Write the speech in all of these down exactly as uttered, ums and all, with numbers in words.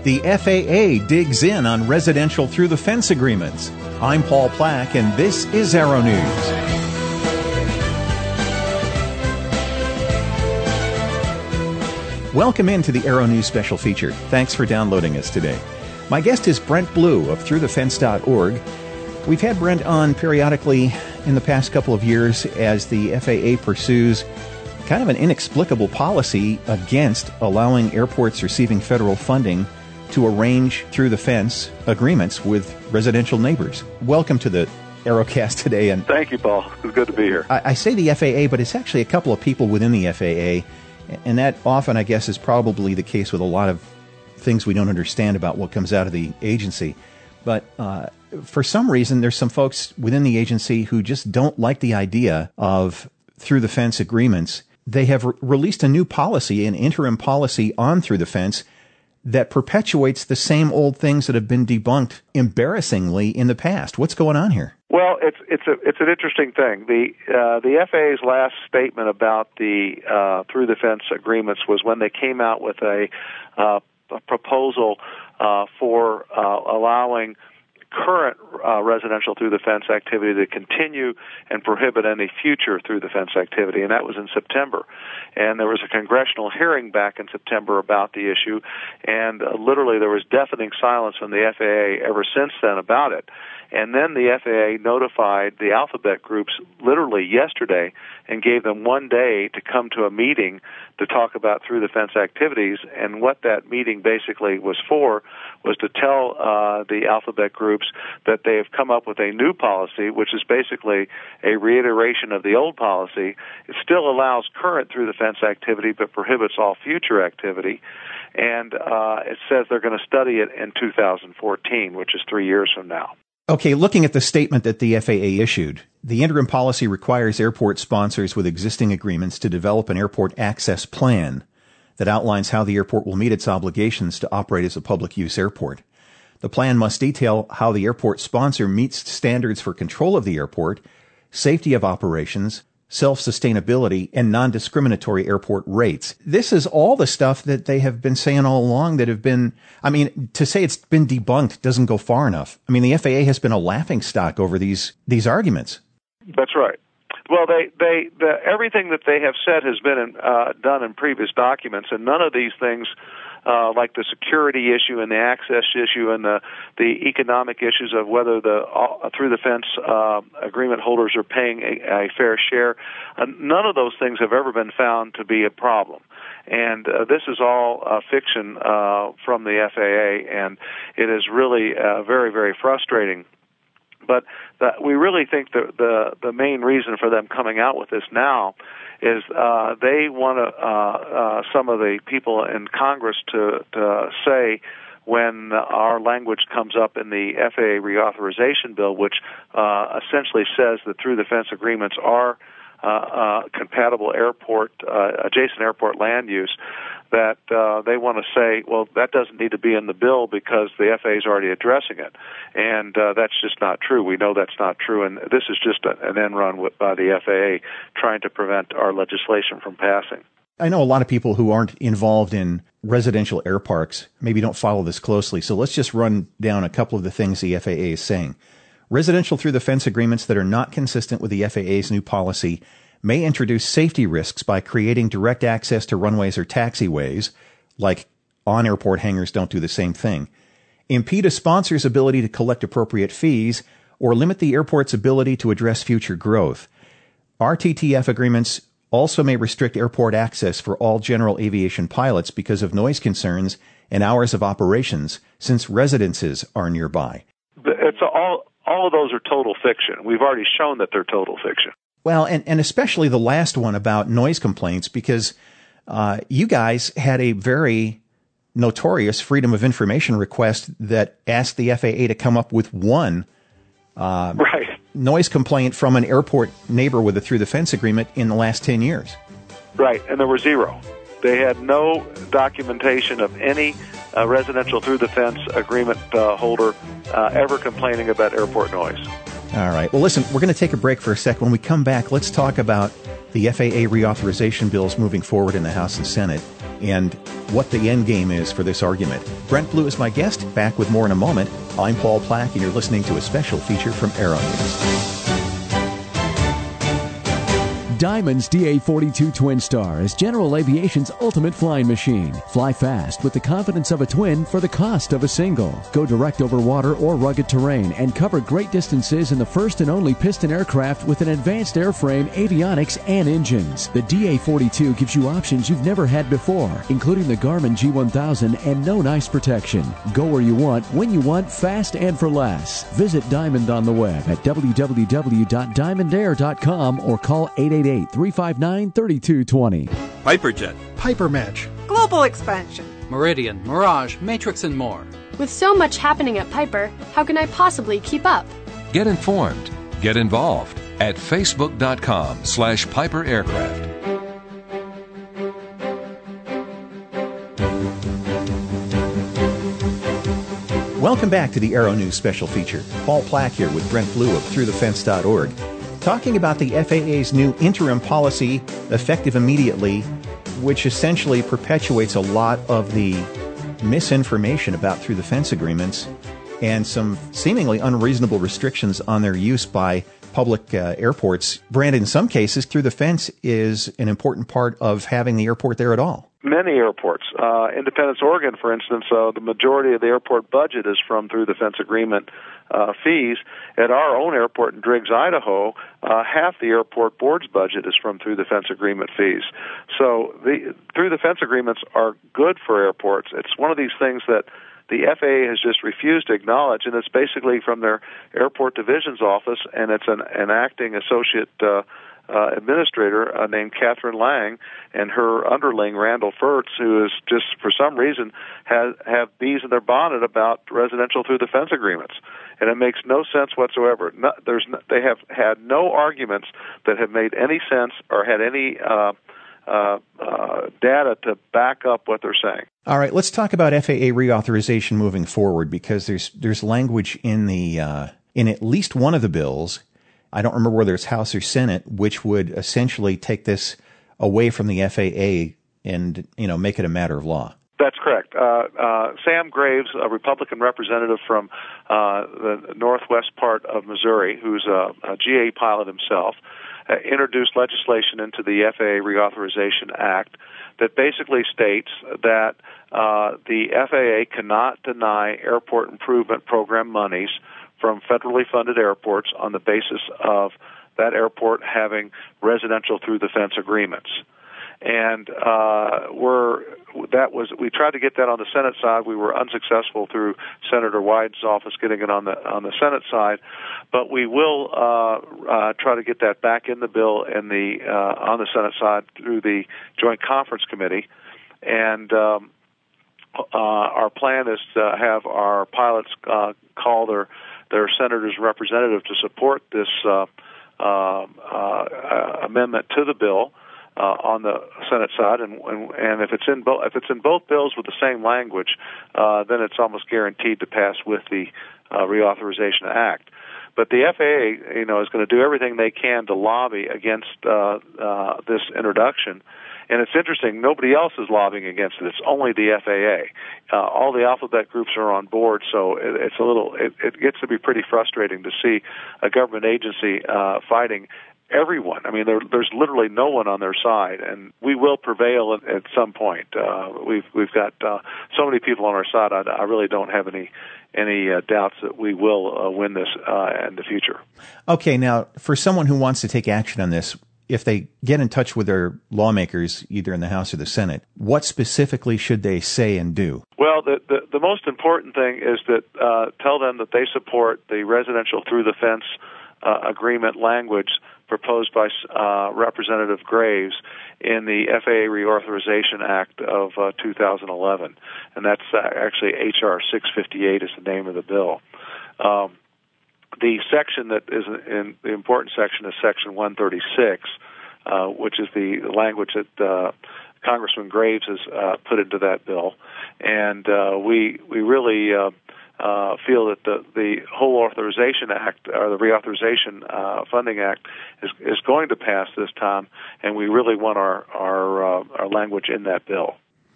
The F A A digs in on residential through the fence agreements. I'm Paul Plack, and this is Aero News. Welcome into the Aero News special feature. Thanks for downloading us today. My guest is Brent Blue of through the fence dot org. We've had Brent on periodically in the past couple of years as the F A A pursues kind of an inexplicable policy against allowing airports receiving federal funding to arrange through the fence agreements with residential neighbors. Welcome to the Aerocast today. And thank you, Paul. It's good to be here. I, I say the F A A, but it's actually a couple of people within the F A A, and that often, I guess, is probably the case with a lot of things we don't understand about what comes out of the agency. But uh, for some reason, there's some folks within the agency who just don't like the idea of through the fence agreements. They have re- released a new policy, an interim policy on through the fence that perpetuates the same old things that have been debunked embarrassingly in the past. What's going on here? Well, it's it's a it's an interesting thing. The uh, the F A A's last statement about the uh, through the fence agreements was when they came out with a, uh, a proposal uh, for uh, allowing current uh, residential through the fence activity to continue and prohibit any future through the fence activity, and that was in September. And there was a congressional hearing back in September about the issue, and uh, literally there was deafening silence from the F A A ever since then about it. And then the F A A notified the alphabet groups literally yesterday and gave them one day to come to a meeting to talk about through the fence activities. And what that meeting basically was for was to tell uh, the alphabet groups that they have come up with a new policy, which is basically a reiteration of the old policy. It still allows current through the fence activity but prohibits all future activity. And uh, it says they're going to study it in two thousand fourteen, which is three years from now. Okay, looking at the statement that the F A A issued, the interim policy requires airport sponsors with existing agreements to develop an airport access plan that outlines how the airport will meet its obligations to operate as a public use airport. The plan must detail how the airport sponsor meets standards for control of the airport, safety of operations, self-sustainability, and non-discriminatory airport rates. This is all the stuff that they have been saying all along that have been, I mean, to say it's been debunked doesn't go far enough. I mean, the F A A has been a laughingstock over these these arguments. That's right. Well, they, they, the, everything that they have said has been in, uh, done in previous documents, and none of these things, uh, like the security issue and the access issue and the, the economic issues of whether the uh, through the fence uh, agreement holders are paying a, a fair share, uh, none of those things have ever been found to be a problem. And uh, this is all uh, fiction uh, from the F A A, and it is really uh, very, very frustrating. But the, we really think the, the the main reason for them coming out with this now is uh, they want to, uh, uh, some of the people in Congress to, to say when our language comes up in the F A A reauthorization bill, which uh, essentially says that through the fence agreements are uh, uh, compatible airport, uh, adjacent airport land use, that uh, they want to say, well, that doesn't need to be in the bill because the F A A is already addressing it. And uh, that's just not true. We know that's not true, and this is just a, an end run with, by the F A A trying to prevent our legislation from passing. I know a lot of people who aren't involved in residential air parks maybe don't follow this closely, so let's just run down a couple of the things the F A A is saying. Residential through the fence agreements that are not consistent with the F A A's new policy may introduce safety risks by creating direct access to runways or taxiways, like on-airport hangars don't do the same thing, impede a sponsor's ability to collect appropriate fees, or limit the airport's ability to address future growth. R T T F agreements also may restrict airport access for all general aviation pilots because of noise concerns and hours of operations, since residences are nearby. It's all, all of those are total fiction. We've already shown that they're total fiction. Well, and, and especially the last one about noise complaints, because uh, you guys had a very notorious Freedom of Information request that asked the F A A to come up with one uh, right. noise complaint from an airport neighbor with a through-the-fence agreement in the last ten years. Right, and there were zero. They had no documentation of any uh, residential through-the-fence agreement uh, holder uh, ever complaining about airport noise. All right. Well, listen, we're going to take a break for a sec. When we come back, let's talk about the F A A reauthorization bills moving forward in the House and Senate. and what the end game is for this argument. Brent Blue is my guest. Back with more in a moment. I'm Paul Plack, and you're listening to a special feature from Aero News. Diamond's D A forty-two Twin Star is General Aviation's ultimate flying machine. Fly fast with the confidence of a twin for the cost of a single. Go direct over water or rugged terrain and cover great distances in the first and only piston aircraft with an advanced airframe, avionics, and engines. The D A forty-two gives you options you've never had before, including the Garmin G one thousand and known ice protection. Go where you want, when you want, fast and for less. Visit Diamond on the web at w w w dot diamond air dot com or call eight eight eight, three five nine, three two two zero. Piperjet, Piper Match, Global Expansion, Meridian, Mirage, Matrix, and more. With so much happening at Piper, how can I possibly keep up? Get informed. Get involved at facebook.com slash Piper Aircraft. Welcome back to the Aero News special feature. Paul Plack here with Brent Blue of through the fence dot org. Talking about the F A A's new interim policy, effective immediately, which essentially perpetuates a lot of the misinformation about through the fence agreements and some seemingly unreasonable restrictions on their use by public uh, airports. Brand, in some cases, through the fence is an important part of having the airport there at all. Many airports. Uh, Independence, Oregon, for instance, uh, the majority of the airport budget is from through the fence agreement uh, fees. At our own airport in Driggs, Idaho, uh, half the airport board's budget is from through the fence agreement fees. So the through the fence agreements are good for airports. It's one of these things that the F A A has just refused to acknowledge, and it's basically from their airport division's office, and it's an, an acting associate uh, uh, administrator uh, named Catherine Lang, and her underling, Randall Furtz, who is just, for some reason, has have bees in their bonnet about residential through the fence agreements. And it makes no sense whatsoever. No, there's no, they have had no arguments that have made any sense or had any uh, uh, uh, data to back up what they're saying. All right, let's talk about F A A reauthorization moving forward, because there's there's language in the uh, in at least one of the bills. I don't remember whether it's House or Senate, which would essentially take this away from the F A A and, you know, make it a matter of law. That's correct. Uh, uh, Sam Graves, a Republican representative from uh, the northwest part of Missouri, who's a, a G A pilot himself, uh, introduced legislation into the F A A Reauthorization Act that basically states that uh, the F A A cannot deny airport improvement program monies from federally funded airports on the basis of that airport having residential through the fence agreements. And uh, we're that was we tried to get that on the Senate side. We were unsuccessful through Senator Wyden's office getting it on the on the Senate side, but we will uh, uh, try to get that back in the bill in the uh, on the Senate side through the Joint Conference Committee. And um, uh, our plan is to have our pilots uh, call their their senators' representative to support this uh, uh, uh, amendment to the bill. Uh, on the Senate side, and, and and if it's in both if it's in both bills with the same language, uh, then it's almost guaranteed to pass with the uh, Reauthorization Act. But the F A A, you know, is going to do everything they can to lobby against uh, uh, this introduction. And it's interesting, nobody else is lobbying against it. It's only the F A A. Uh, all the alphabet groups are on board, so it, it's a little. It, it gets to be pretty frustrating to see a government agency uh, fighting everyone. I mean, there, there's literally no one on their side, and we will prevail at, at some point. Uh, we've we've got uh, so many people on our side. I, I really don't have any any uh, doubts that we will uh, win this uh, in the future. Okay, now for someone who wants to take action on this, if they get in touch with their lawmakers, either in the House or the Senate, what specifically should they say and do? Well, the the, the most important thing is that uh, tell them that they support the residential through the fence uh, agreement language proposed by uh, Representative Graves in the F A A Reauthorization Act of uh, two thousand eleven, and that's uh, actually H R six fifty-eight is the name of the bill. Um, the section that is in the important section is Section one thirty-six, uh, which is the language that uh, Congressman Graves has uh, put into that bill, and uh, we we really uh, Uh, feel that the, the whole Authorization Act, or the Reauthorization uh, Funding Act, is, is going to pass this time, and we really want our our, uh, our language in that bill.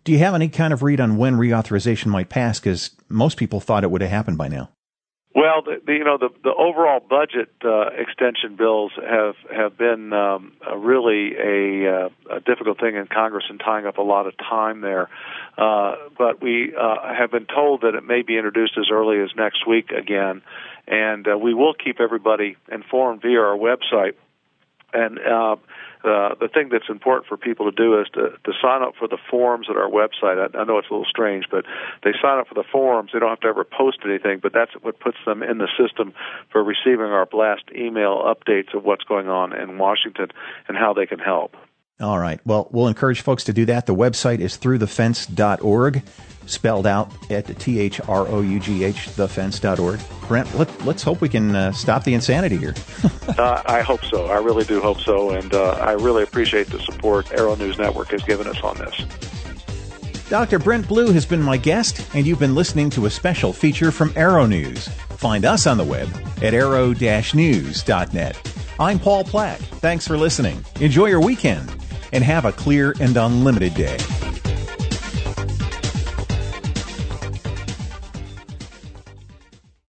Do you have any kind of read on when reauthorization might pass? Because most people thought it would have happened by now. Well, the, the, you know, the, the overall budget uh, extension bills have have been um, a really a, uh, a difficult thing in Congress and tying up a lot of time there. Uh, but we uh, have been told that it may be introduced as early as next week again, and uh, we will keep everybody informed via our website. And uh, uh, the thing that's important for people to do is to, to sign up for the forms at our website. I, I know it's a little strange, but they sign up for the forms. They don't have to ever post anything, but that's what puts them in the system for receiving our blast email updates of what's going on in Washington and how they can help. All right. Well, we'll encourage folks to do that. The website is through the fence dot org, spelled out at T H R O U G H, the fence dot org. Brent, let, let's hope we can uh, stop the insanity here. uh, I hope so. I really do hope so. And uh, I really appreciate the support Arrow News Network has given us on this. Doctor Brent Blue has been my guest, and you've been listening to a special feature from Arrow News. Find us on the web at arrow dash news dot net. I'm Paul Platt. Thanks for listening. Enjoy your weekend, and have a clear and unlimited day.